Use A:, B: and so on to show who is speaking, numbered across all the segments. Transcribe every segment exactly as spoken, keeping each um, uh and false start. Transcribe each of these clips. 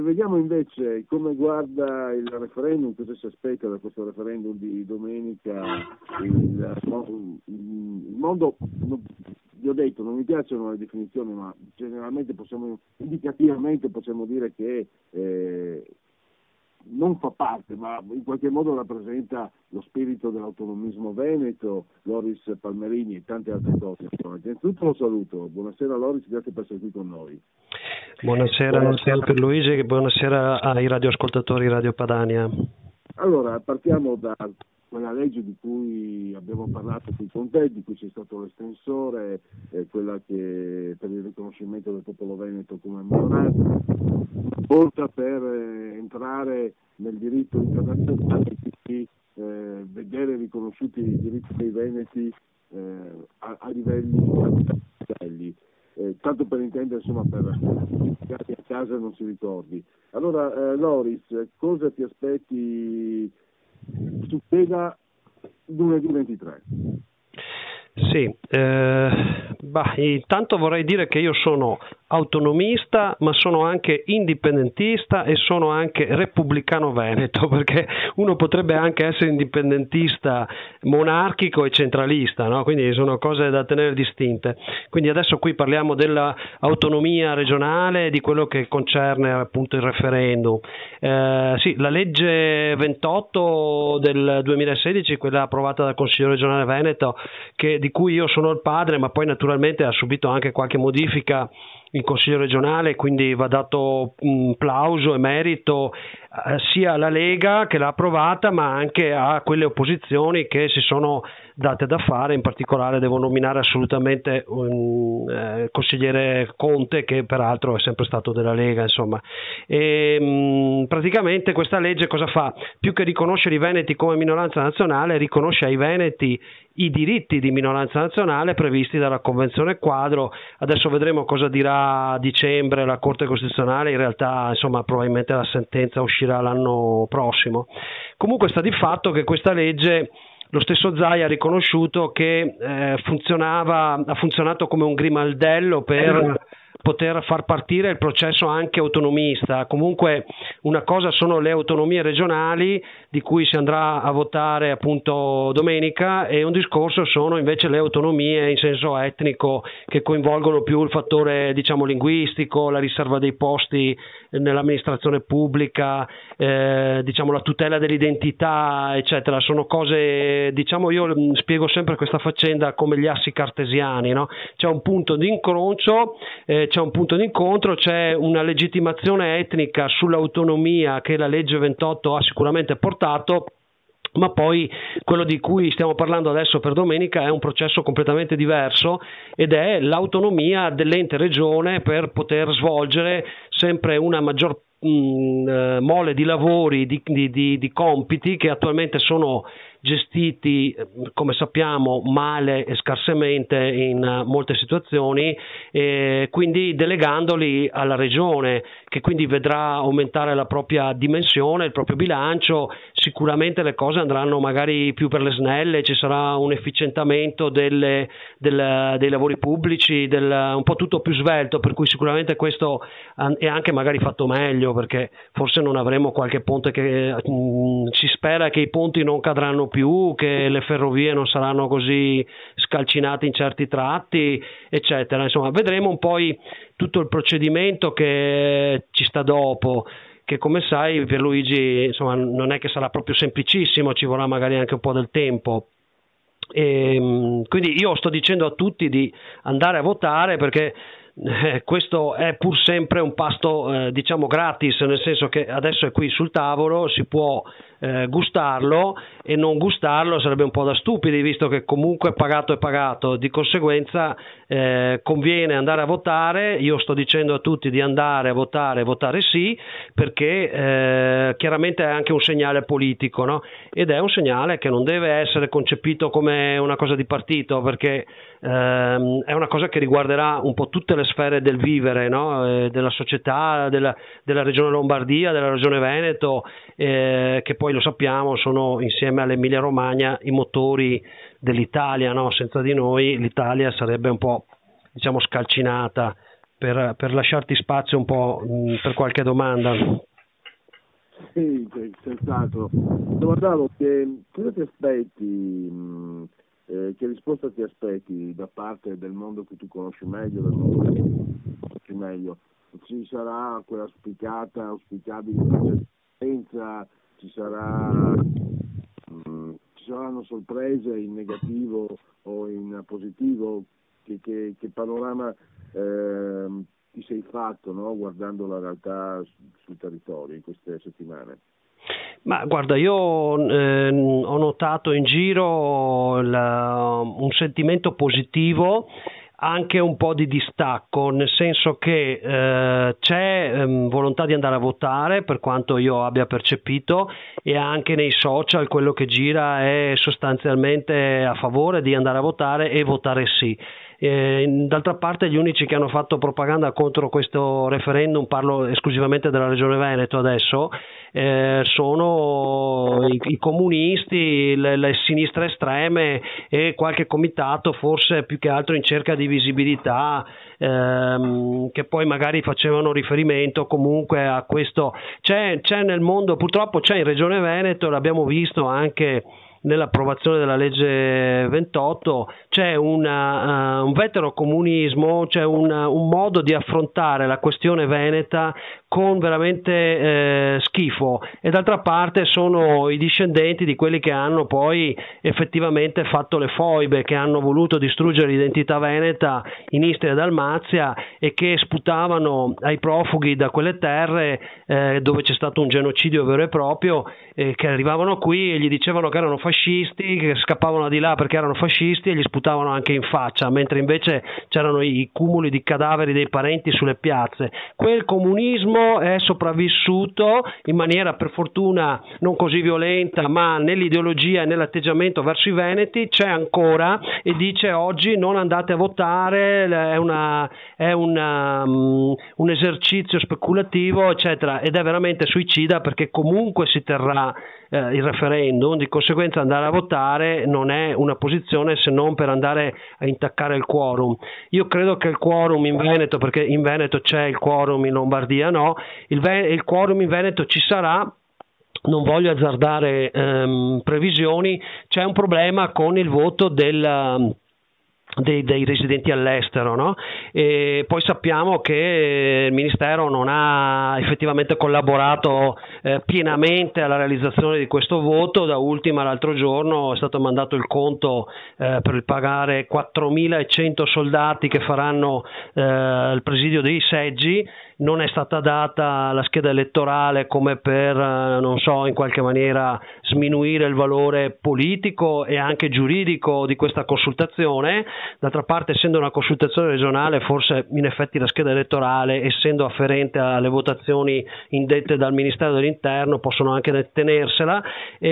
A: Vediamo invece come guarda il referendum, cosa si aspetta da questo referendum di domenica. Il, il mondo, vi ho detto, non mi piacciono le definizioni, ma generalmente possiamo, indicativamente possiamo dire che eh, non fa parte, ma in qualche modo rappresenta lo spirito dell'autonomismo veneto, Loris Palmerini e tante altre cose. Innanzitutto lo saluto, buonasera Loris, grazie per essere qui con noi.
B: Buonasera a Matteo Pierluigi e buonasera ai radioascoltatori Radio Padania.
A: Allora, partiamo da quella legge di cui abbiamo parlato qui con te, di cui c'è stato l'estensore, eh, quella che per il riconoscimento del popolo veneto come minoranza, volta per eh, entrare nel diritto internazionale, quindi eh, vedere riconosciuti i diritti dei veneti eh, a, a livelli a livelli. Eh, tanto per intendere, insomma, per a casa non si ricordi. Allora, eh, Loris, cosa ti aspetti succeda lunedì ventitré?
B: Sì, eh, bah, intanto vorrei dire che io sono autonomista, ma sono anche indipendentista e sono anche repubblicano veneto, perché uno potrebbe anche essere indipendentista monarchico e centralista, no? Quindi sono cose da tenere distinte. Quindi adesso qui parliamo dell'autonomia regionale, di quello che concerne appunto il referendum. Eh, sì, la legge ventotto del duemilasedici, quella approvata dal Consiglio regionale Veneto, che, di cui io sono il padre, ma poi naturalmente ha subito anche qualche modifica in Consiglio regionale, quindi va dato un plauso e merito eh, sia alla Lega che l'ha approvata, ma anche a quelle opposizioni che si sono date da fare. In particolare devo nominare assolutamente un eh, consigliere Conte, che peraltro è sempre stato della Lega, insomma. E, mh, praticamente questa legge cosa fa? Più che riconoscere i veneti come minoranza nazionale, riconosce ai veneti i diritti di minoranza nazionale previsti dalla Convenzione quadro. Adesso vedremo cosa dirà a dicembre la Corte Costituzionale, in realtà insomma probabilmente la sentenza uscirà l'anno prossimo. Comunque sta di fatto che questa legge, lo stesso Zaia ha riconosciuto che eh, funzionava, ha funzionato come un grimaldello per poter far partire il processo anche autonomista. Comunque una cosa sono le autonomie regionali, di cui si andrà a votare appunto domenica, e un discorso sono invece le autonomie in senso etnico, che coinvolgono più il fattore, diciamo, linguistico, la riserva dei posti nell'amministrazione pubblica, eh, diciamo la tutela dell'identità, eccetera. Sono cose, diciamo, io spiego sempre questa faccenda come gli assi cartesiani, no? C'è un punto di incrocio, eh, c'è un punto di incontro, c'è una legittimazione etnica sull'autonomia che la legge ventotto ha sicuramente portato, ma poi quello di cui stiamo parlando adesso per domenica è un processo completamente diverso, ed è l'autonomia dell'ente regione per poter svolgere sempre una maggior mh, mole di lavori, di, di, di, di compiti che attualmente sono gestiti, come sappiamo, male e scarsamente in molte situazioni, e quindi delegandoli alla regione, che quindi vedrà aumentare la propria dimensione, il proprio bilancio. Sicuramente le cose andranno magari più per le snelle, ci sarà un efficientamento delle, del, dei lavori pubblici, del, un po' tutto più svelto, per cui sicuramente questo è anche magari fatto meglio, perché forse non avremo qualche ponte che mh, si spera che i ponti non cadranno più, che le ferrovie non saranno così scalcinate in certi tratti, eccetera. Insomma, vedremo un po' tutto il procedimento che ci sta dopo, che come sai Pierluigi, insomma, non è che sarà proprio semplicissimo, ci vorrà magari anche un po' del tempo. E, quindi io sto dicendo a tutti di andare a votare, perché Eh, questo è pur sempre un pasto eh, diciamo gratis, nel senso che adesso è qui sul tavolo, si può eh, gustarlo, e non gustarlo sarebbe un po' da stupidi, visto che comunque pagato è pagato. Di conseguenza eh, conviene andare a votare. Io sto dicendo a tutti di andare a votare, votare sì, perché eh, chiaramente è anche un segnale politico, no? Ed è un segnale che non deve essere concepito come una cosa di partito, perché ehm, è una cosa che riguarderà un po' tutte le sfere del vivere, no? eh, della società, della, della regione Lombardia, della regione Veneto, eh, che poi lo sappiamo sono, insieme all'Emilia Romagna, i motori dell'Italia, no? Senza di noi l'Italia sarebbe un po', diciamo, scalcinata. per, per lasciarti spazio un po' mh, per qualche domanda.
A: Sì, senz'altro. Domandavo che cosa ti aspetti, mh, eh, che risposta ti aspetti da parte del mondo che tu conosci meglio, del mondo che tu conosci meglio? Ci sarà quella auspicata, auspicabile presenza, ci sarà, mh, ci saranno sorprese in negativo o in positivo? Che, che, che panorama eh, ti sei fatto, no? Guardando la realtà sul territorio in queste settimane?
B: Ma guarda, io eh, ho notato in giro la, un sentimento positivo, anche un po' di distacco, nel senso che eh, c'è ehm, volontà di andare a votare, per quanto io abbia percepito, e anche nei social quello che gira è sostanzialmente a favore di andare a votare e votare sì. Eh, d'altra parte gli unici che hanno fatto propaganda contro questo referendum, parlo esclusivamente della Regione Veneto adesso, eh, sono i, i comunisti, le, le sinistre estreme e qualche comitato forse più che altro in cerca di visibilità, ehm, che poi magari facevano riferimento comunque a questo. C'è, c'è nel mondo, purtroppo c'è in Regione Veneto, l'abbiamo visto anche nell'approvazione della legge ventotto, c'è una, uh, un veterocomunismo, c'è una, un modo di affrontare la questione veneta con veramente eh, schifo, e d'altra parte sono i discendenti di quelli che hanno poi effettivamente fatto le foibe, che hanno voluto distruggere l'identità veneta in Istria e Dalmazia e che sputavano ai profughi da quelle terre eh, dove c'è stato un genocidio vero e proprio, eh, che arrivavano qui e gli dicevano che erano fascisti, che scappavano di là perché erano fascisti e gli sputavano anche in faccia, mentre invece c'erano i cumuli di cadaveri dei parenti sulle piazze. Quel comunismo è sopravvissuto in maniera per fortuna non così violenta, ma nell'ideologia e nell'atteggiamento verso i veneti c'è ancora, e dice oggi non andate a votare, è, una, è una, um, un esercizio speculativo eccetera, ed è veramente suicida, perché comunque si terrà eh, il referendum, di conseguenza andare a votare non è una posizione se non per andare a intaccare il quorum. Io credo che il quorum in Veneto, perché in Veneto c'è il quorum, in Lombardia no, il, Ve- il quorum in Veneto ci sarà. Non voglio azzardare ehm, previsioni, c'è un problema con il voto del Dei, dei residenti all'estero, no? E poi sappiamo che il Ministero non ha effettivamente collaborato eh, pienamente alla realizzazione di questo voto. Da ultima, l'altro giorno è stato mandato il conto eh, per pagare quattromilacento soldati che faranno eh, il presidio dei seggi. Non è stata data la scheda elettorale come per, eh, non so, in qualche maniera sminuire il valore politico e anche giuridico di questa consultazione. D'altra parte, essendo una consultazione regionale, forse in effetti la scheda elettorale, essendo afferente alle votazioni indette dal Ministero dell'Interno, possono anche tenersela.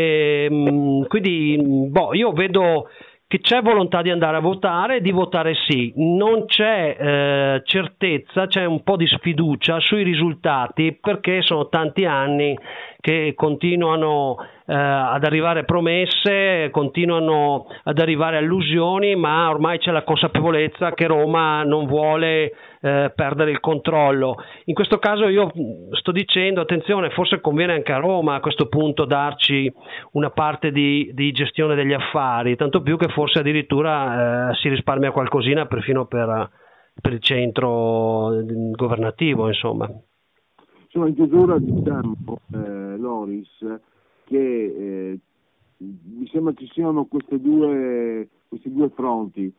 B: E, quindi boh, io vedo che c'è volontà di andare a votare, di votare sì, non c'è eh, certezza, c'è un po' di sfiducia sui risultati, perché sono tanti anni che continuano eh, ad arrivare promesse, continuano ad arrivare allusioni, ma ormai c'è la consapevolezza che Roma non vuole eh, perdere il controllo. In questo caso io sto dicendo, attenzione, forse conviene anche a Roma a questo punto darci una parte di, di gestione degli affari, tanto più che forse addirittura eh, si risparmia qualcosina perfino per, per il centro governativo, insomma.
A: Insomma, in chiusura diciamo, eh, Loris, che eh, mi sembra ci siano queste due, questi due fronti,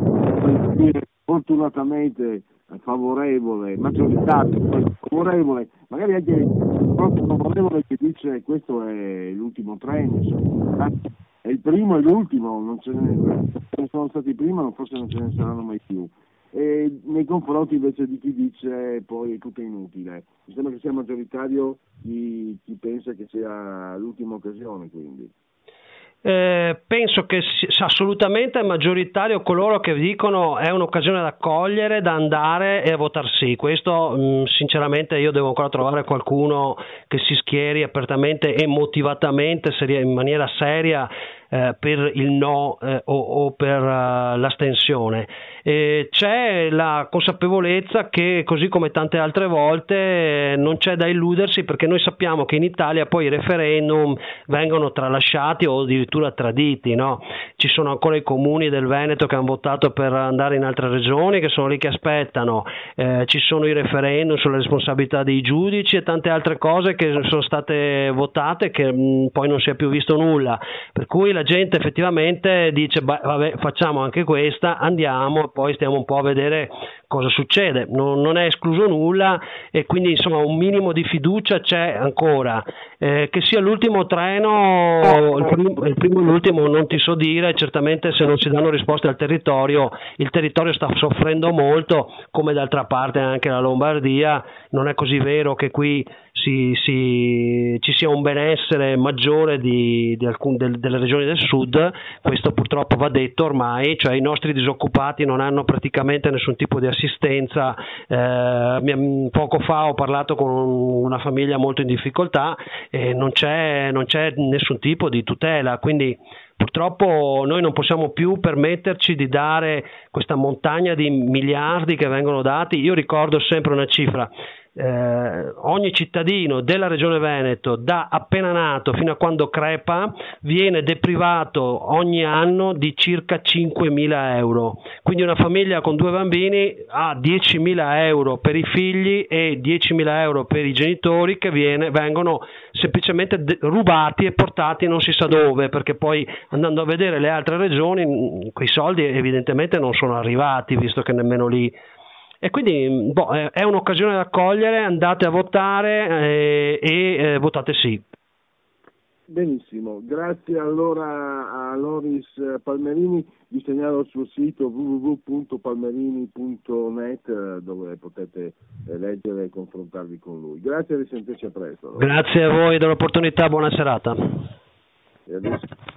A: fortunatamente favorevole, maggioritario favorevole, magari anche il fronte favorevole che dice questo è l'ultimo treno, insomma, è il primo e l'ultimo, non ce ne, ne sono stati prima, forse non ce ne saranno mai più. E nei confronti invece di chi dice poi è tutto inutile. Mi sembra che sia maggioritario chi, chi pensa che sia l'ultima occasione, quindi.
B: Eh, penso che sia assolutamente maggioritario coloro che dicono è un'occasione da cogliere, da andare e a votar sì. Questo mh, sinceramente io devo ancora trovare qualcuno che si schieri apertamente e motivatamente, seria, in maniera seria eh, per il no eh, o, o per uh, l'astensione. E c'è la consapevolezza che, così come tante altre volte, non c'è da illudersi, perché noi sappiamo che in Italia poi i referendum vengono tralasciati o addirittura traditi, no? Ci sono ancora i comuni del Veneto che hanno votato per andare in altre regioni, che sono lì che aspettano, eh, ci sono i referendum sulle responsabilità dei giudici e tante altre cose che sono state votate che mh, poi non si è più visto nulla, per cui la gente effettivamente dice beh, vabbè, facciamo anche questa, andiamo, poi stiamo un po' a vedere cosa succede. Non, non è escluso nulla, e quindi insomma un minimo di fiducia c'è ancora. Eh, che sia l'ultimo treno, il primo, il primo e l'ultimo non ti so dire, certamente se non si danno risposte al territorio, il territorio sta soffrendo molto, come d'altra parte anche la Lombardia. Non è così vero che qui si, si, ci sia un benessere maggiore di, di alcun, del, delle regioni del sud, questo purtroppo va detto ormai, cioè i nostri disoccupati non hanno praticamente nessun tipo di assistenza. Eh, poco fa ho parlato con una famiglia molto in difficoltà e non c'è, non c'è nessun tipo di tutela, quindi purtroppo noi non possiamo più permetterci di dare questa montagna di miliardi che vengono dati. Io ricordo sempre una cifra: eh, ogni cittadino della regione Veneto, da appena nato fino a quando crepa, viene deprivato ogni anno di circa cinquemila euro. Quindi una famiglia con due bambini ha diecimila euro per i figli e diecimila euro per i genitori, che viene, vengono semplicemente de- rubati e portati non si sa dove, perché poi andando a vedere le altre regioni quei soldi evidentemente non sono arrivati, visto che nemmeno lì. E quindi boh, è un'occasione da cogliere, andate a votare eh, e eh, votate sì.
A: Benissimo, grazie allora a Loris Palmerini. Vi segnalo il suo sito w w w punto palmerini punto net, dove potete leggere e confrontarvi con lui. Grazie e risentirci a presto.
B: Grazie a voi dell'opportunità, buona serata.
A: E adesso...